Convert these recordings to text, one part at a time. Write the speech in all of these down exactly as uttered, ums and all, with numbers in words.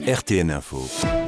R T N Info.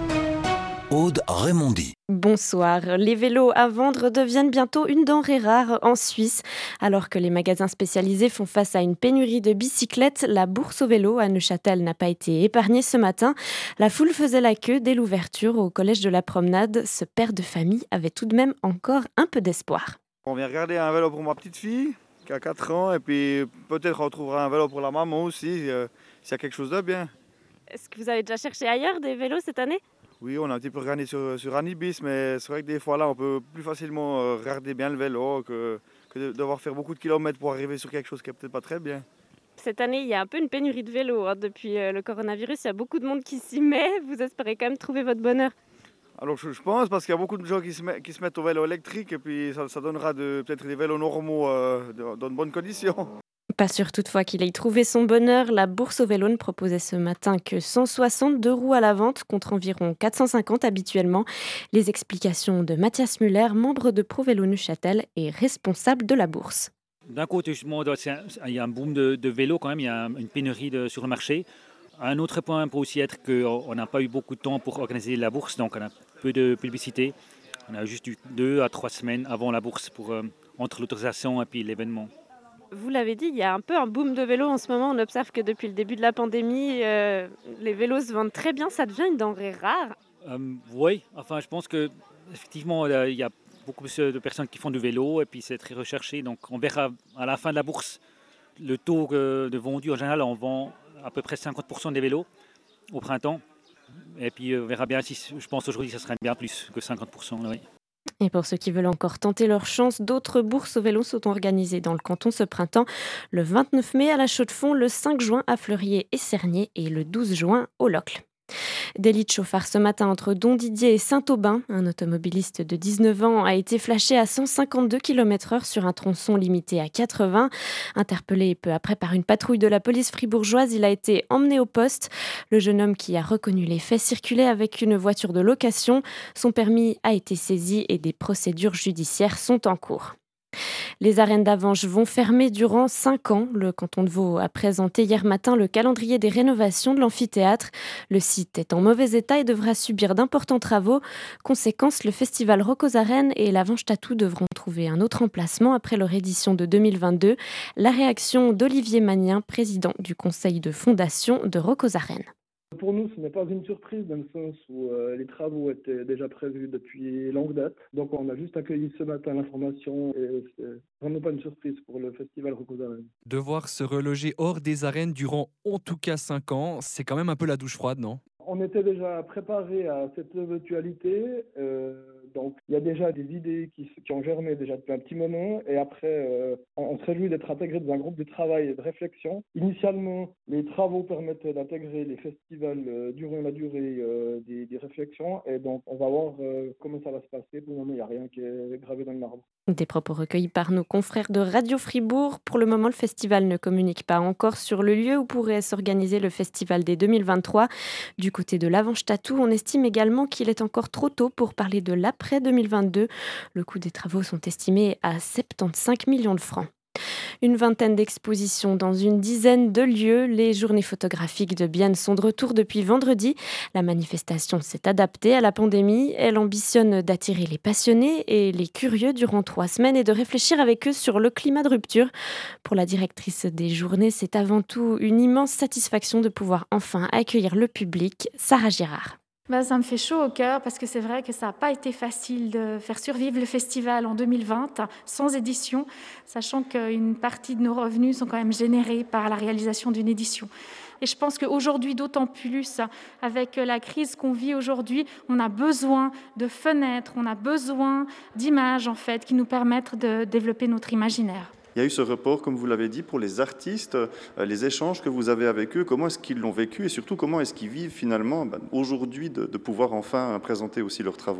Aude Raymondi. Bonsoir. Les vélos à vendre deviennent bientôt une denrée rare en Suisse. Alors que les magasins spécialisés font face à une pénurie de bicyclettes, la bourse au vélo à Neuchâtel n'a pas été épargnée ce matin. La foule faisait la queue dès l'ouverture au collège de la Promenade. Ce père de famille avait tout de même encore un peu d'espoir. On vient regarder un vélo pour ma petite fille qui a quatre ans et puis peut-être on trouvera un vélo pour la maman aussi, euh, s'il y a quelque chose de bien. Est-ce que vous avez déjà cherché ailleurs des vélos cette année ? Oui, on a un petit peu regardé sur, sur Anibis, mais c'est vrai que des fois là on peut plus facilement euh, regarder bien le vélo que, que de devoir faire beaucoup de kilomètres pour arriver sur quelque chose qui est peut-être pas très bien. Cette année, il y a un peu une pénurie de vélos. Hein. Depuis euh, le coronavirus, il y a beaucoup de monde qui s'y met. Vous espérez quand même trouver votre bonheur ? Alors je, je pense parce qu'il y a beaucoup de gens qui se, met, qui se mettent au vélo électrique et puis ça, ça donnera de, peut-être des vélos normaux euh, de, dans de bonnes conditions. Pas sûr toutefois qu'il ait trouvé son bonheur. La bourse au vélo ne proposait ce matin que cent soixante-deux roues à la vente contre environ quatre cent cinquante habituellement. Les explications de Mathias Muller, membre de ProVélo Neuchâtel et responsable de la bourse. D'un côté, justement, il y a un boom de, de vélos quand même, il y a une pénurie de, sur le marché. Un autre point peut aussi être qu'on n'a pas eu beaucoup de temps pour organiser la bourse, donc on a peu de publicité. On a juste eu deux à trois semaines avant la bourse pour, euh, entre l'autorisation et puis l'événement. Vous l'avez dit, il y a un peu un boom de vélos en ce moment. On observe que depuis le début de la pandémie, euh, les vélos se vendent très bien. Ça devient une denrée rare. Euh, oui, enfin, je pense qu'effectivement, euh, il y a beaucoup plus de personnes qui font du vélo et puis c'est très recherché. Donc, on verra à la fin de la bourse le taux de vendu. En général, on vend à peu près cinquante pour cent des vélos au printemps. Et puis, on verra bien si, je pense aujourd'hui, ça serait bien plus que cinquante pour cent. Oui. Et pour ceux qui veulent encore tenter leur chance, d'autres bourses au vélo sont organisées dans le canton ce printemps. Le vingt-neuf mai à la Chaux-de-Fonds, le cinq juin à Fleurier et Cernay et le douze juin au Locle. Délit de chauffard ce matin entre Don-Didier et Saint-Aubin. Un automobiliste de dix-neuf ans a été flashé à cent cinquante-deux kilomètres heure sur un tronçon limité à quatre-vingts. Interpellé peu après par une patrouille de la police fribourgeoise, il a été emmené au poste. Le jeune homme qui a reconnu les faits circulait avec une voiture de location. Son permis a été saisi et des procédures judiciaires sont en cours. Les arènes d'Avenches vont fermer durant cinq ans. Le canton de Vaud a présenté hier matin le calendrier des rénovations de l'amphithéâtre. Le site est en mauvais état et devra subir d'importants travaux. Conséquence, le festival Rock aux Arènes et l'Avenche Tattoo devront trouver un autre emplacement après leur édition de deux mille vingt-deux. La réaction d'Olivier Magnien, président du conseil de fondation de Rock aux Arènes. Pour nous, ce n'est pas une surprise dans le sens où euh, les travaux étaient déjà prévus depuis longue date. Donc on a juste accueilli ce matin l'information et c'est vraiment pas une surprise pour le festival Rock aux Arènes. Devoir se reloger hors des arènes durant en tout cas cinq ans, c'est quand même un peu la douche froide, non ? On était déjà préparé à cette éventualité, euh, donc il y a déjà des idées qui, qui ont germé déjà depuis un petit moment et après euh, on, on se réjouit d'être intégré dans un groupe de travail et de réflexion. Initialement, les travaux permettaient d'intégrer les festivals euh, durant la durée euh, des, des réflexions et donc on va voir euh, comment ça va se passer. Pour le moment, il n'y a rien qui est gravé dans le marbre. Des propos recueillis par nos confrères de Radio Fribourg. Pour le moment, le festival ne communique pas encore sur le lieu où pourrait s'organiser le festival dès deux mille vingt-trois. Du côté de l'Avenche Tattoo, on estime également qu'il est encore trop tôt pour parler de l'après deux mille vingt-deux. Le coût des travaux sont estimés à soixante-quinze millions de francs. Une vingtaine d'expositions dans une dizaine de lieux. Les journées photographiques de Bienne sont de retour depuis vendredi. La manifestation s'est adaptée à la pandémie. Elle ambitionne d'attirer les passionnés et les curieux durant trois semaines et de réfléchir avec eux sur le climat de rupture. Pour la directrice des journées, c'est avant tout une immense satisfaction de pouvoir enfin accueillir le public. Sarah Girard. Ben, ça me fait chaud au cœur parce que c'est vrai que ça n'a pas été facile de faire survivre le festival en deux mille vingt sans édition, sachant qu'une partie de nos revenus sont quand même générés par la réalisation d'une édition. Et je pense qu'aujourd'hui, d'autant plus, avec la crise qu'on vit aujourd'hui, on a besoin de fenêtres, on a besoin d'images en fait, qui nous permettent de développer notre imaginaire. Il y a eu ce report, comme vous l'avez dit, pour les artistes, les échanges que vous avez avec eux, comment est-ce qu'ils l'ont vécu et surtout comment est-ce qu'ils vivent finalement ben, aujourd'hui de, de pouvoir enfin présenter aussi leurs travaux.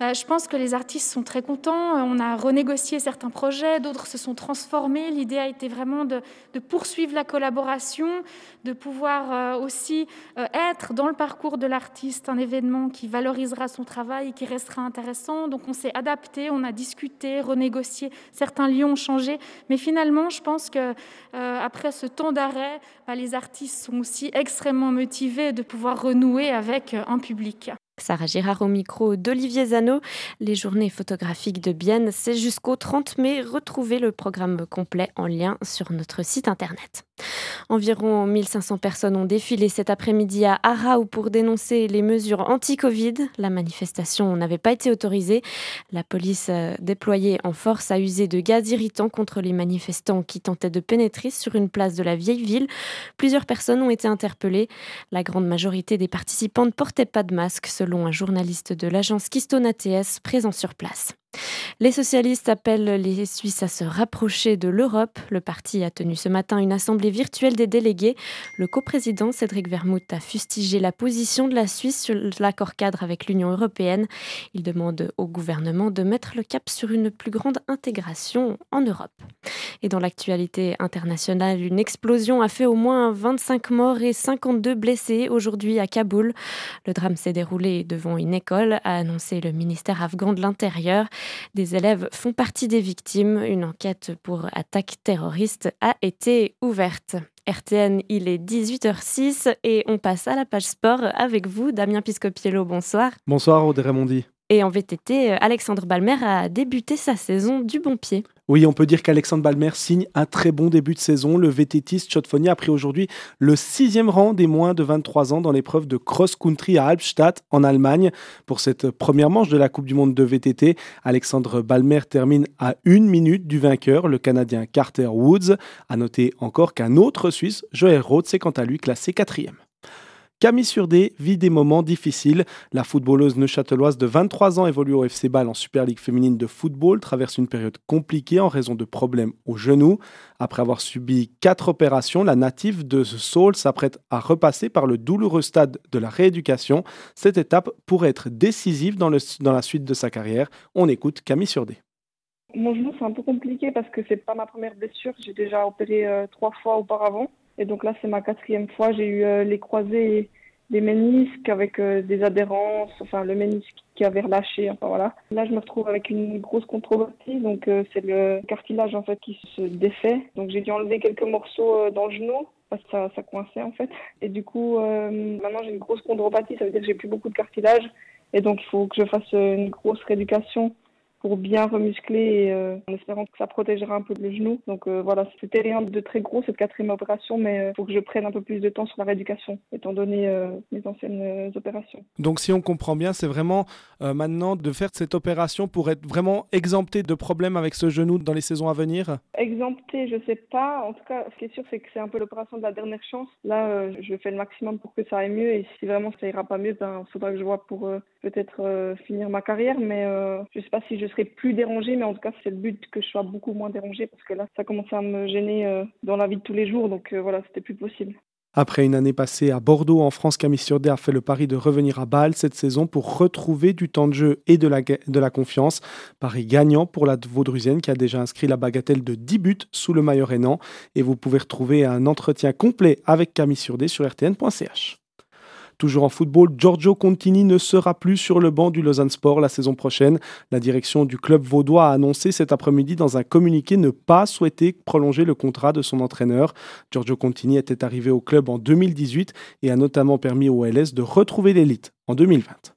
Bah, je pense que les artistes sont très contents. On a renégocié certains projets, d'autres se sont transformés. L'idée a été vraiment de, de poursuivre la collaboration, de pouvoir euh, aussi euh, être dans le parcours de l'artiste un événement qui valorisera son travail et qui restera intéressant. Donc on s'est adapté, on a discuté, renégocié. Certains lieux ont changé. Mais finalement, je pense que euh, après ce temps d'arrêt, bah, les artistes sont aussi extrêmement motivés de pouvoir renouer avec un public. Sarah Girard au micro d'Olivier Zano. Les journées photographiques de Bienne, c'est jusqu'au trente mai. Retrouvez le programme complet en lien sur notre site internet. Environ mille cinq cents personnes ont défilé cet après-midi à Aarau pour dénoncer les mesures anti-Covid. La manifestation n'avait pas été autorisée. La police déployée en force a usé de gaz irritant contre les manifestants qui tentaient de pénétrer sur une place de la vieille ville. Plusieurs personnes ont été interpellées. La grande majorité des participants ne portaient pas de masque, selon un journaliste de l'agence Keystone A T S présent sur place. Les socialistes appellent les Suisses à se rapprocher de l'Europe. Le parti a tenu ce matin une assemblée virtuelle des délégués. Le coprésident Cédric Vermouth a fustigé la position de la Suisse sur l'accord cadre avec l'Union européenne. Il demande au gouvernement de mettre le cap sur une plus grande intégration en Europe. Et dans l'actualité internationale, une explosion a fait au moins vingt-cinq morts et cinquante-deux blessés aujourd'hui à Kaboul. Le drame s'est déroulé devant une école, a annoncé le ministère afghan de l'Intérieur. Des élèves font partie des victimes. Une enquête pour attaque terroriste a été ouverte. R T N, il est dix-huit heures six et on passe à la page sport avec vous, Damien Piscopiello. Bonsoir. Bonsoir, Aude Raimondi. Et en V T T, Alexandre Balmer a débuté sa saison du bon pied. Oui, on peut dire qu'Alexandre Balmer signe un très bon début de saison. Le VTTiste Schott-Fournier a pris aujourd'hui le sixième rang des moins de vingt-trois ans dans l'épreuve de cross-country à Albstadt, en Allemagne. Pour cette première manche de la Coupe du Monde de V T T, Alexandre Balmer termine à une minute du vainqueur, le Canadien Carter Woods. À noter encore qu'un autre Suisse, Joël Roth, s'est quant à lui classé quatrième. Camille Surdé vit des moments difficiles. La footballeuse neuchâteloise de vingt-trois ans évolue au F C Bâle en Super Ligue féminine de football, traverse une période compliquée en raison de problèmes au genou. Après avoir subi quatre opérations, la native de Saul s'apprête à repasser par le douloureux stade de la rééducation. Cette étape pourrait être décisive dans, le, dans la suite de sa carrière. On écoute Camille Surdé. Mon genou, c'est un peu compliqué parce que c'est pas ma première blessure. J'ai déjà opéré euh, trois fois auparavant. Et donc là, c'est ma quatrième fois. J'ai eu euh, les croisés et des ménisques avec euh, des adhérences, enfin le ménisque qui avait relâché, enfin voilà. Là, je me retrouve avec une grosse contrepartie, donc euh, c'est le cartilage en fait qui se défait. Donc j'ai dû enlever quelques morceaux euh, dans le genou parce que ça, ça coinçait en fait. Et du coup, euh, maintenant j'ai une grosse chondropathie, ça veut dire que j'ai plus beaucoup de cartilage. Et donc il faut que je fasse une grosse rééducation pour bien remuscler et euh, en espérant que ça protégera un peu le genou. Donc euh, voilà, c'était rien de très gros cette quatrième opération, mais il euh, faut que je prenne un peu plus de temps sur la rééducation, étant donné euh, mes anciennes euh, opérations. Donc si on comprend bien, c'est vraiment euh, maintenant de faire cette opération pour être vraiment exempté de problèmes avec ce genou dans les saisons à venir? Exempté, je sais pas. En tout cas, ce qui est sûr, c'est que c'est un peu l'opération de la dernière chance. Là, euh, je fais le maximum pour que ça aille mieux et si vraiment ça ira pas mieux, ben, il faudra que je vois pour euh, peut-être euh, finir ma carrière, mais euh, je sais pas si je serai plus dérangée, mais en tout cas c'est le but que je sois beaucoup moins dérangée parce que là ça commençait à me gêner euh, dans la vie de tous les jours, donc euh, voilà, c'était plus possible. Après une année passée à Bordeaux en France, Camille Surdé a fait le pari de revenir à Bâle cette saison pour retrouver du temps de jeu et de la, de la confiance. Pari gagnant pour la Vaudrusienne qui a déjà inscrit la bagatelle de dix buts sous le maillot rhénan. Et vous pouvez retrouver un entretien complet avec Camille Surdé sur r t n point c h. Toujours en football, Giorgio Contini ne sera plus sur le banc du Lausanne Sport la saison prochaine. La direction du club vaudois a annoncé cet après-midi dans un communiqué ne pas souhaiter prolonger le contrat de son entraîneur. Giorgio Contini était arrivé au club en deux mille dix-huit et a notamment permis au L S de retrouver l'élite en deux mille vingt.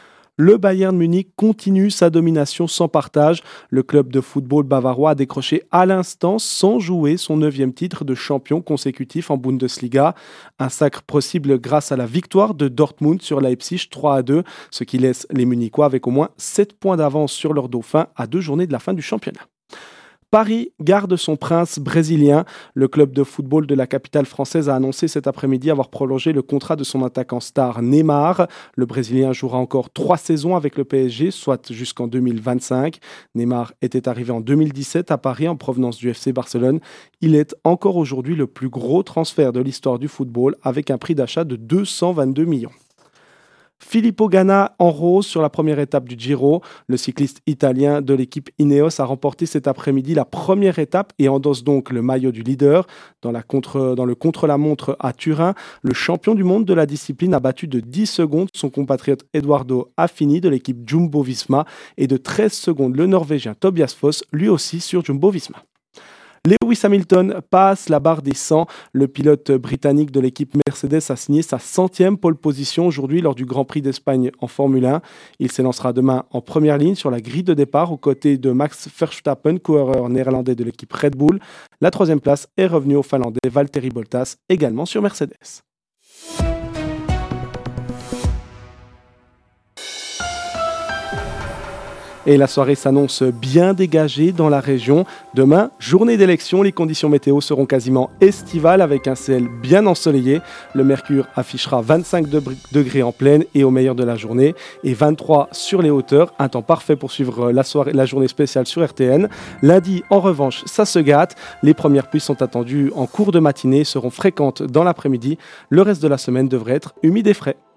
Le Bayern Munich continue sa domination sans partage. Le club de football bavarois a décroché à l'instant, sans jouer, son neuvième titre de champion consécutif en Bundesliga. Un sacre possible grâce à la victoire de Dortmund sur Leipzig trois à deux, ce qui laisse les Munichois avec au moins sept points d'avance sur leur dauphin à deux journées de la fin du championnat. Paris garde son prince brésilien. Le club de football de la capitale française a annoncé cet après-midi avoir prolongé le contrat de son attaquant star Neymar. Le Brésilien jouera encore trois saisons avec le P S G, soit jusqu'en deux mille vingt-cinq. Neymar était arrivé en deux mille dix-sept à Paris en provenance du F C Barcelone. Il est encore aujourd'hui le plus gros transfert de l'histoire du football avec un prix d'achat de deux cent vingt-deux millions. Filippo Ganna en rose sur la première étape du Giro. Le cycliste italien de l'équipe Ineos a remporté cet après-midi la première étape et endosse donc le maillot du leader. Dans, la contre, dans le contre-la-montre à Turin, le champion du monde de la discipline a battu de dix secondes son compatriote Edoardo Affini de l'équipe Jumbo-Visma et de treize secondes le Norvégien Tobias Foss, lui aussi sur Jumbo-Visma. Lewis Hamilton passe la barre des cent. Le pilote britannique de l'équipe Mercedes a signé sa centième pole position aujourd'hui lors du Grand Prix d'Espagne en Formule un. Il s'élancera demain en première ligne sur la grille de départ aux côtés de Max Verstappen, coureur néerlandais de l'équipe Red Bull. La troisième place est revenue au Finlandais Valtteri Bottas, également sur Mercedes. Et la soirée s'annonce bien dégagée dans la région. Demain, journée d'élection, les conditions météo seront quasiment estivales avec un ciel bien ensoleillé. Le mercure affichera vingt-cinq degrés en pleine et au meilleur de la journée et vingt-trois sur les hauteurs. Un temps parfait pour suivre la, soirée, la journée spéciale sur R T N. Lundi, en revanche, ça se gâte. Les premières pluies sont attendues en cours de matinée et seront fréquentes dans l'après-midi. Le reste de la semaine devrait être humide et frais.